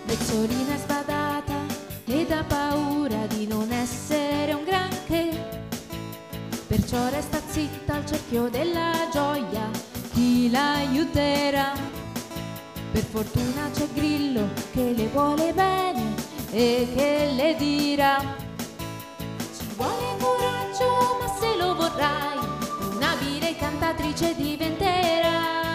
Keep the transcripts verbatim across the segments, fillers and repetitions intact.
Brezzolina è sbadata ed ha paura di non essere un granché, perciò resta zitta al cerchio della gioia, chi l'aiuterà? Per fortuna c'è Grillo che le vuole bene e che le dirà: ci vuole coraggio, ma se lo vorrai, un'abile cantatrice diventerai.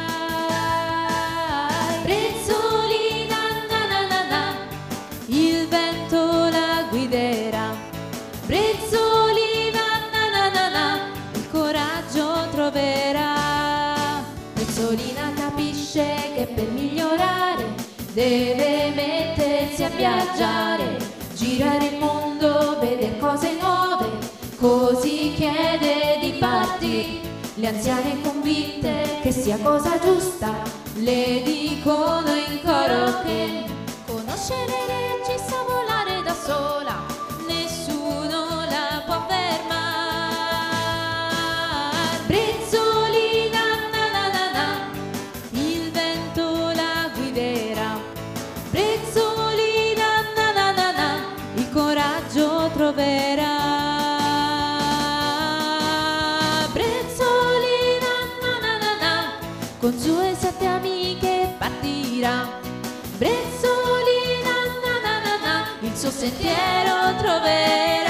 Brezzolina, na na na na, il vento la guiderà. Brezzolina, na na na na, il coraggio troverà. Brezzolina capisce che per migliorare deve mettersi a viaggiare, girare il mondo, vedere cose nuove, così chiede di partire. Le anziane convinte che sia cosa giusta le dicono in coro che conosce le leggi, sa volare da sola, nessuno la può fermare. Brezzolina, na na na na, il vento la guiderà. Brezzolina, na na na na, il coraggio troverà. Con sue sette amiche partirà. Brezzolina, na na na na, il suo sentiero troverà.